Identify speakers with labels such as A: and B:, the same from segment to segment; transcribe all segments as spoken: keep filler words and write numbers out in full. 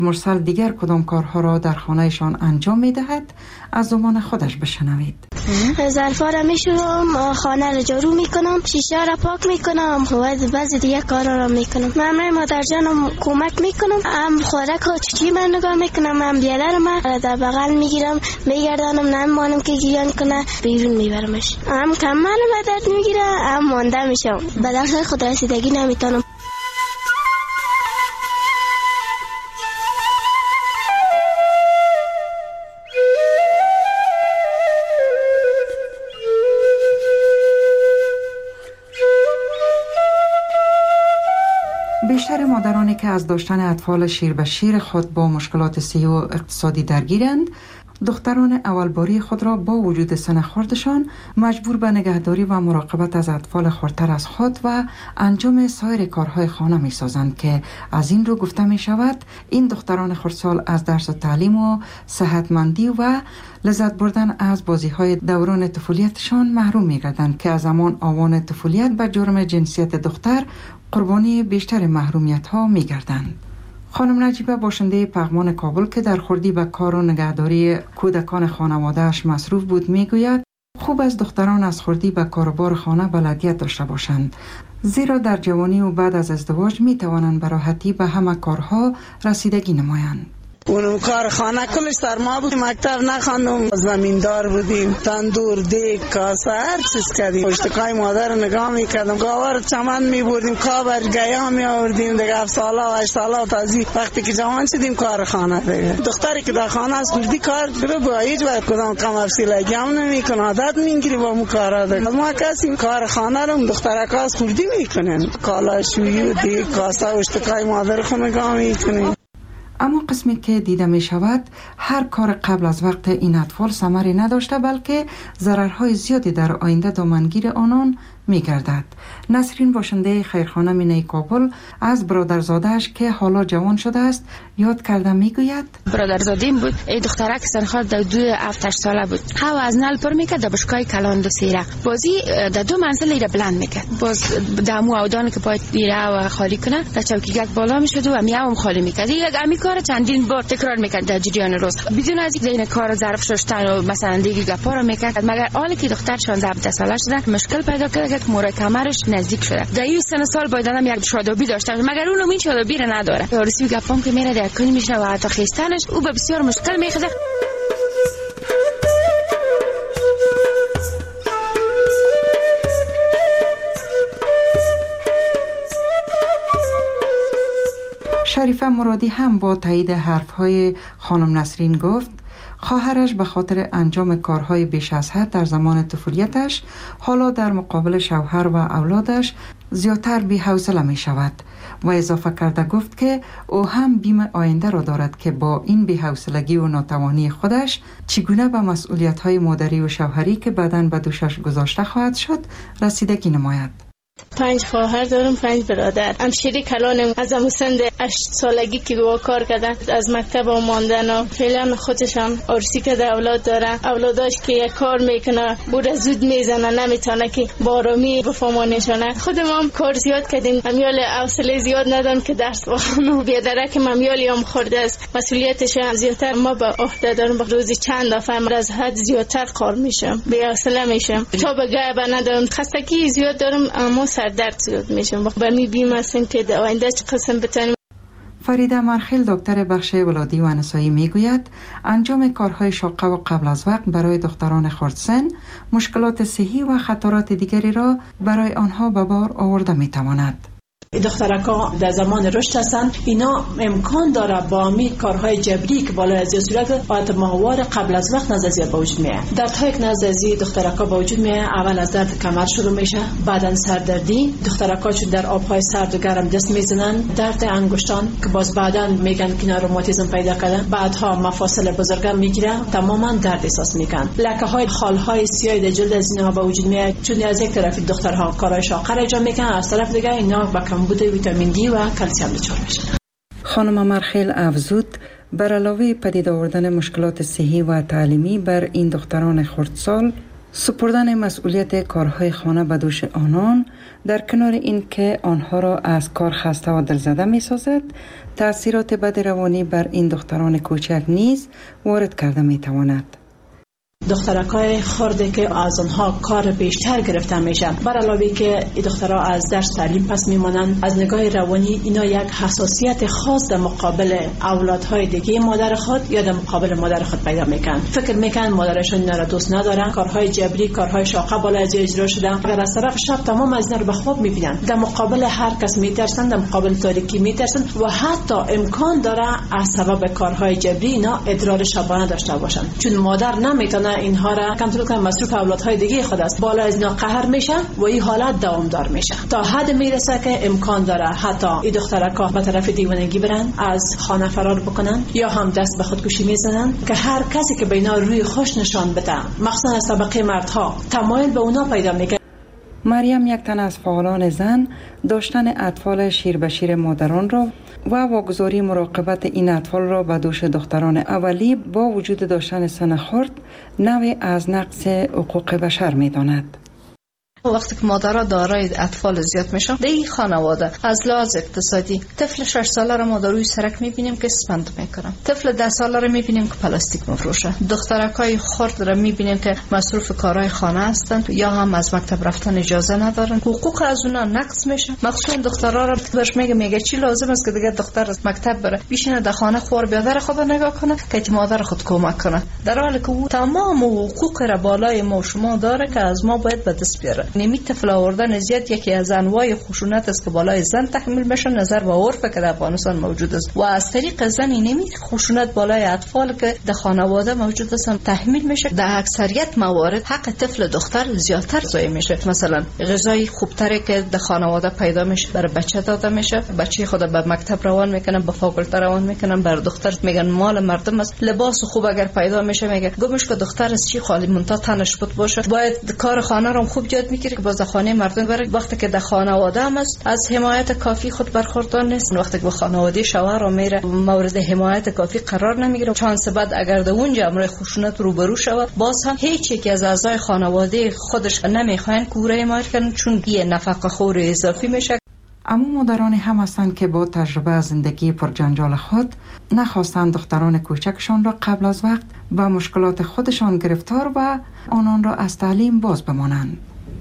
A: مرسل دیگر کدام کارها را در خانهشان انجام می دهد؟ از زبان خودش بشنوید.
B: ظرفا را می شورم، خانه را جارو می کنم، شیشه را پاک می کنم و بعضی دیگه کارا را می کنم. من مادر جانم کمک می کنم، هم خوراک ها چی من نگاه می کنم، هم بیادر ما در بغل می گیرم میگردانم، نمانم که گیان کنه بیرون می برمش. هم کمال ما درد می گیره، هم مانده می شم. به درس خود رسیدگی نمیتونم.
A: بیشتر مادرانی که از داشتن اطفال شیر به شیر خود با مشکلات صحی و اقتصادی درگیرند، دختران اولباری خود را با وجود سن خردشان مجبور به نگهداری و مراقبت از اطفال خردتر از خود و انجام سایر کارهای خانه می سازند که از این رو گفته می شود این دختران خردسال از درس و تعلیم و صحتمندی و لذت بردن از بازی های دوران طفولیتشان محروم می گردند که از همان آوان طفولیت به جرم جنسیت دختر قربانی بیشتر محرومیت ها می گردند. خانم نجیبه باشنده پغمان کابل که در خردی به کار و نگهداری کودکان خانواده‌اش مصروف بود میگوید خوب از دختران از خردی به کاروبار خانه بلدیت داشته باشند، زیرا در جوانی و بعد از ازدواج می توانند به راحتی به همه کارها رسیدگی نمایند.
C: اونم کار خانه کلش سرما بود، مکتب نخواندم، زمیندار بودیم، تندور، دیگ، کاسه هر چیز کردیم. پشتکای مادر نگاه میکردم، گاور چمن میبردیم، کابر گیا می آوردیم. دیگه هفت ساله و هشت ساله و تازی وقتی که جوان شدیم کار خانه دیگه. دختری که در خانه است کردی کار رو با هیچ وقت کدام کم افسیلگی هم نمیکنه، عادت میگیری با مو کارا دیگه. ما کسی کار خانه رو دخترک است کردی میکنن، کالا شویی و دیگ، کاسه و پشتکای مادر خو نگاه میکنیم.
A: اما قسمی که دیده می شود هر کار قبل از وقت این اطفال ثمری نداشته بلکه ضررهای زیادی در آینده دامنگیر آنان می گردد. نسرین باشنده خیرخانه مینه کابل از برادرزادهش که حالا جوان شده است یاد کرده می گوید
D: برادرزادیم بود، ای دخترک سنخال در دو هفتش ساله بود، هوا از نل پر میکرد در بشکای کلان دو سیره بازی در دو منزل ایره بلند میکرد، باز دمو اودان که باید ایره و خالی کنه در چوکیگک بالا میشد و میام هم خالی میکرد. یک امی کار چندین بار تکرار میکرد در جریان روز بدون از اینکه این کار ظرف شستن و مثلا دیگه گپا رو میکرد. مگر حالی که دختر شانزده هفده ساله شده مشکل پیدا کرد که مورد کمرش نزدیک شده، در این سن سال باید آدم یک شادابی داشته مگر اونم این شادابی رو نداره. یارسی گپام که میره در کنی میشه و حتی خیستنش او به بسیار مشکل میخوره.
A: شریفه مرادی هم با تایید حرفهای خانم نسرین گفت خواهرش به خاطر انجام کارهای بیش از حد در زمان طفولیتش حالا در مقابل شوهر و اولادش زیادتر بی‌حوصله می شود و اضافه کرده گفت که او هم بیم آینده را دارد که با این بی‌حوصلگی و ناتوانی خودش چگونه به مسئولیت‌های مادری و شوهری که بعداً به دوشش گذاشته خواهد شد رسیدگی نماید.
E: پنج خواهر دارم، پنج برادر. همشیری کلانم از هم سند هشت سالگی که با کار کردن از مکتب آماندن و فعلا خودشم عرسی که در اولاد داره، اولاداش که یک کار میکنه بود زود میزنه نمیتونه که بارامی بفهمانشانه. خودم هم کار زیاد کردیم، امیال حوصله زیاد ندارم که درس بخونم. بیادره که امیالی هم خورده است مسئولیتش هم زیادتر ما به عهده دارم، روزی چند دفعه از حد زیادتر کار میشم، بی حوصله میشم، تا به گه ندارم، خستگی زیاد دارم اما سر درد زیاد میشم. با می بیم هستیم که آینده چه قسم بتانیم.
A: فریده مرخیل دکتر بخش ولادی و نسایی میگوید انجام کارهای شاقه و قبل از وقت برای دختران خردسن مشکلات صحی و خطرات دیگری را برای آنها به بار آورده میتواند.
F: دخترکا در زمان رشد هستند، اینا امکان داره با می کارهای جبری که بالای از صورت حالت ماهوار قبل از وقت نزدیک به وجود میاد. دردهای که نزدیک دخترکا به وجود میاد، اول از درد کمر شروع میشه، بعدن سردردی، دخترکا چون در آبهای سرد و گرم دست میزنن، درد انگشتان که باز بعدن میگن که اینا روماتیسم پیدا کرده، بعدها مفاصل بزرگم میگیره، تماما درد احساس میکنن. لکه های خالهای سیاه در جلد از اینها به وجود میاد، چون از یک طرف دخترها کارهای شاقه انجام میکنن، از طرف دیگه اینا با کمبود ویتامین دی و کلسیم دچار میشن.
A: خانم مرخیل افزود بر علاوه پدید آوردن مشکلات صحی و تعلیمی بر این دختران خردسال سپردن مسئولیت کارهای خانه به دوش آنان در کنار این که آنها را از کار خسته و دلزده می سازد، تأثیرات بد روانی بر این دختران کوچک نیز وارد کرده می تواند.
F: دخترکای خرده که از آنها کار بیشتر گرفته میشه، بر علاوه که این دخترها از درس تعلیم پس میمانند، از نگاه روانی اینا یک حساسیت خاص در مقابل اولادهای دیگه مادر خود یا در مقابل مادر خود پیدا میکنن. فکر میکنن مادرشون اینا را دوست ندارن، کارهای جبری، کارهای شاقه بالای از اجرا شدن. اگر از طرف شب تمام از اینا رو به خواب میبینن، در مقابل هر کس میترسن، در مقابل تاریکی میترسن و حتی امکان داره از سبب کارهای جبری اینا ادرار شبانه داشته باشن، چون مادر نمیتونه اینها را کنترل کنه. مصروف اولادهای دیگه خود است، بالا از اینا قهر میشه و این حالت دوامدار میشه تا حد میرسه که امکان داره حتی این دخترکا به طرف دیوانگی برن، از خانه فرار بکنن یا هم دست به خودکشی میزنن که هر کسی که به اینا روی خوش نشان بده، مخصوصا از طبقه مردها، تمایل به اونا پیدا میکنه.
A: مریم یک تن از فعالان زن داشتن اطفال شیر به شیر مادران را و واگذاری مراقبت این اطفال را به دوش دختران اولی با وجود داشتن سن خرد نوعی از نقض حقوق بشر می داند.
G: وقتی که مادرها دارای اطفال زیاد میشن در این خانواده، از لحاظ اقتصادی طفل شش ساله را ما در روی سرک میبینیم که اسپند میکنن، طفل ده ساله را میبینیم که پلاستیک مفروشه، دخترکای خرد را میبینیم که مصروف کارهای خانه هستند یا هم از مکتب رفتن اجازه ندارن، حقوق از اونا نقض میشه. مخصوصا دخترها را برش میگه میگه چی لازم است که دیگه دختر از مکتب بره بشینه در خانه خور بیادر خود نگاه کنه که مادر خود کمک کنه، در حالی که او تمام حقوق را بالای ما شما داره که از ما باید به دست بیاره. نمی طفل آوردن زیاد یکی از انواع خشونت است که بالای زن تحمیل میشه، نظر به عرف که در افغانستان موجود است و از طریق زن نمی خشونت بالای اطفال که در خانواده موجود است تحمیل میشه. در اکثریت موارد حق طفل دختر زیادتر ضایع میشه. مثلا غذای خوبتری که در خانواده پیدا میشه برای بچه داده میشه، بچه خود به مکتب روان میکنن، به فاکولته روان میکنن، بر دختر میگن مال مردم است. لباس خوب اگر پیدا میشه میگه گمش که دختر است چی خالی منتا تنش بود باشه، باید کار خانه رو خوب یاد میگیره که باز خانه مردم بره. وقتی که در خانواده هم است از حمایت کافی خود برخوردار نیست، وقتی که به خانواده شوهر میره مورد حمایت کافی قرار نمیگیره، چانس بعد اگر در اونجا امر خشونت روبرو شود باز هم هیچ یک از اعضای خانواده خودش نمیخواین کوره حمایت کنن، چون یه نفقه خور اضافی میشه.
A: اما مادرانی هم هستند که با تجربه از زندگی پرجنجال خود نخواستند دختران کوچکشان را قبل از وقت با مشکلات خودشان گرفتار و آنان را از تعلیم باز بمانند.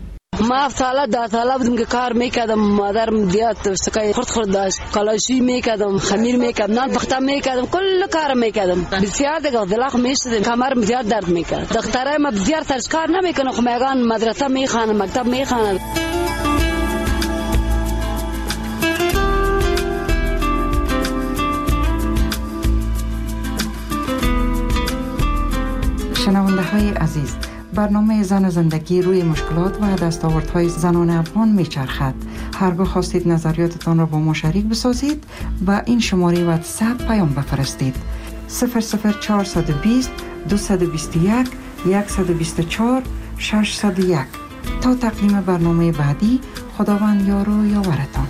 H: ما هفت ساله ده ساله بودم که کار میکردم، مادرم دیات سکای خورد خورد داشت، کلاشی میکردم، خمیر میکردم، نان پخته میکردم، کل کار میکردم. بسیار دیگه دلخ میشدم، کمرم زیاد درد میکرد. دخترای ما بسیار سرش کار نمیکنه، خب میگن مدرسه میخوانن، مکتب میخوانن.
A: شنونده های عزیز، برنامه زن و زندگی روی مشکلات و دستاوردهای زنان افغان میچرخد. هر گاه خواستید نظریاتتان را با ما شریک بسازید و این شماره واتساپ پیام بفرستید: صفر صفر چهارصد و بیست دویست و بیست و یک صد و بیست و چهار ششصد و یک. تا تقدیم برنامه بعدی، خداوند یار و یاورتان.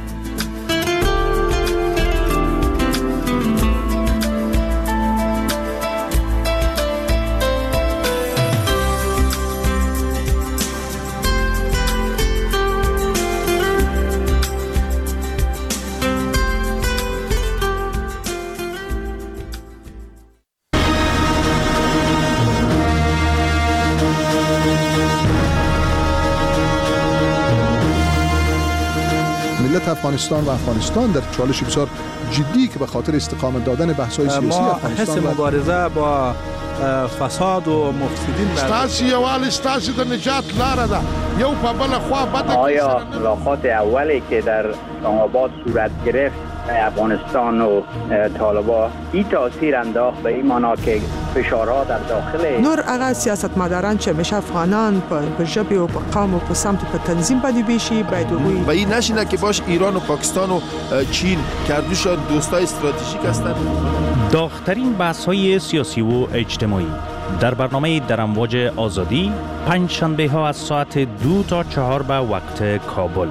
I: افغانستان و افغانستان در چالش بسیار جدی که به خاطر استقامت دادن بحث‌های سیاسی افغانستان
J: ما حس مبارزه با فساد و مفسدین
K: ستاسي یوال ستاسي د نجات لاره ده یو په بل خوا بده.
L: آیا ملاقات اولی که در اسلام آباد صورت گرفت افغانستان و طالبان این تاثیر انداخت به این معنا که فشارها در داخل
M: نور هغه سیاستمداران چې همیشه افغانان په ژبې او په قوم او په سمت په تنظیم باندې بیشي باید وي
N: و این نشینه که باش ایران و پاکستان و چین کردوشان دوستای استراتژیک هستند.
O: داغ‌ترین بحث‌های سیاسی و اجتماعی در برنامه در امواج آزادی پنج شنبه ها از ساعت دو تا چهار به وقت کابل.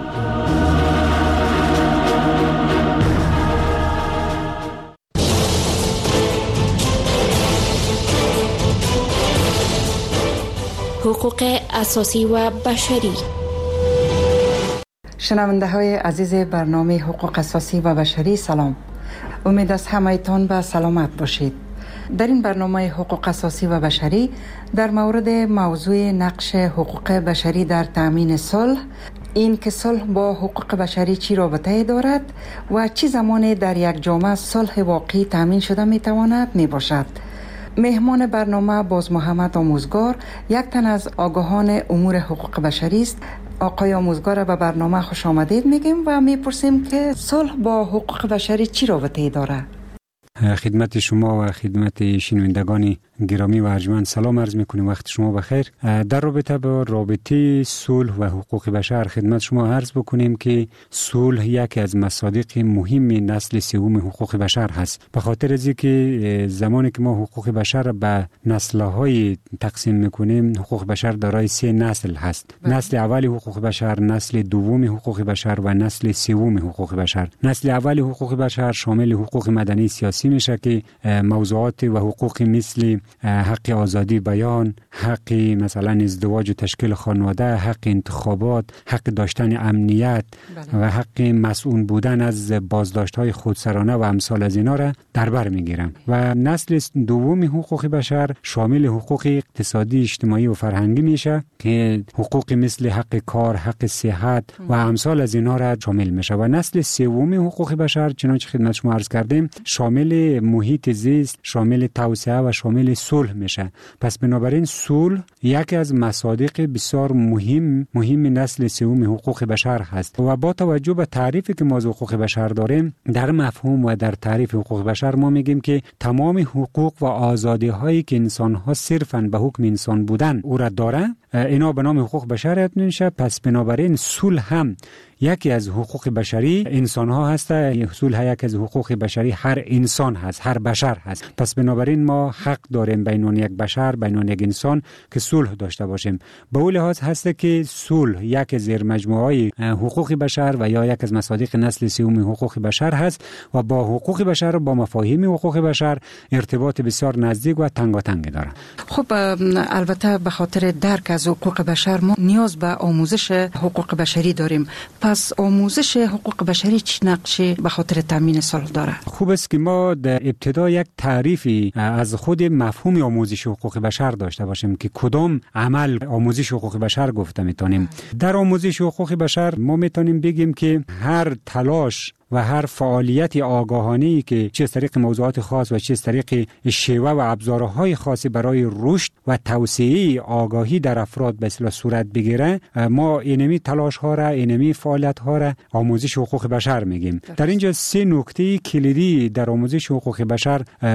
P: حقوق اساسی و بشری.
A: شنونده های عزیز برنامه حقوق اساسی و بشری، سلام. امید است همه‌تان به سلامت باشید. در این برنامه حقوق اساسی و بشری در مورد موضوع نقش حقوق بشری در تأمین صلح، این که صلح با حقوق بشری چی رابطه دارد و چی زمانی در یک جامعه صلح واقعی تأمین شده می تواند می باشد. مهمان برنامه باز محمد آموزگار، یک تن از آگاهان امور حقوق بشری است. آقای آموزگار، به برنامه خوش آمدید میگیم و میپرسیم که صلح با حقوق بشری چی رابطه داره؟
Q: خدمت شما و خدمت شنوندگان گرامی و ارجمند سلام عرض میکنیم. وقت شما بخیر. در رابطه با رابطه صلح و حقوق بشر خدمت شما عرض بکنیم که صلح یکی از مصادیق مهم نسل سوم حقوق بشر هست. به خاطر از اینکه زمانی که ما حقوق بشر به نسل‌های تقسیم میکنیم، حقوق بشر دارای سه نسل هست. بله. نسل اول حقوق بشر، نسل دوم حقوق بشر و نسل سوم حقوق بشر. نسل اول حقوق بشر شامل حقوق مدنی سیاسی میشه که موضوعات و حقوق مثل حق آزادی بیان، حق مثلا ازدواج و تشکیل خانواده، حق انتخابات، حق داشتن امنیت بله. و حق مسئول بودن از بازداشت‌های خودسرانه و امثال از اینا را در بر میگیرم. و نسل دوم حقوق بشر شامل حقوق اقتصادی، اجتماعی و فرهنگی میشه که حقوق مثل حق کار، حق صحت و امثال از اینا را شامل میشه. و نسل سوم حقوق بشر چنانچه خدمت شما عرض کردیم شامل محیط زیست، شامل توسعه و شامل صلح میشه. پس بنابراین صلح یکی از مصادیق بسیار مهم مهم نسل سوم حقوق بشر هست. و با توجه به تعریفی که ما از حقوق بشر داریم، در مفهوم و در تعریف حقوق بشر ما میگیم که تمام حقوق و آزادی هایی که انسان ها صرفاً به حکم انسان بودن او را داره، اینا به نام حقوق بشر یاد میشه. پس بنابراین صلح هم یکی از حقوق بشری انسان ها هسته. صلح یکی از حقوق بشری هر انسان هست، هر بشر هست. پس بنابراین ما حق داریم بین یک بشر، بین یک انسان که صلح داشته باشیم. به اون لحاظ هست که صلح یک زیر مجموعه حقوق بشر و یا یک از مصادیق نسل سوم حقوق بشر هست و با حقوق بشر و با مفاهیم حقوق بشر ارتباط بسیار نزدیک و تنگاتنگ داره.
A: خب البته به خاطر درک از حقوق بشر ما نیاز به آموزش حقوق بشری داریم. پس آموزش حقوق بشری چه نقشی به خاطر تامین صلح داره؟
Q: خوب است که ما در ابتدا یک تعریفی از خود مفهوم آموزش حقوق بشر داشته باشیم که کدام عمل آموزش حقوق بشر گفته میتونیم. در آموزش حقوق بشر ما میتونیم بگیم که هر تلاش و هر فعالیت آگاهانه‌ای که چه از طریق موضوعات خاص و چه از طریق شیوه و ابزارهای خاصی برای رشد و توسعه آگاهی در افراد به اصطلاح صورت بگیره، ما اینمی تلاش ها را، اینمی فعالیت ها را آموزش حقوق بشر میگیم. در اینجا سه نکته کلیدی در آموزش حقوق بشر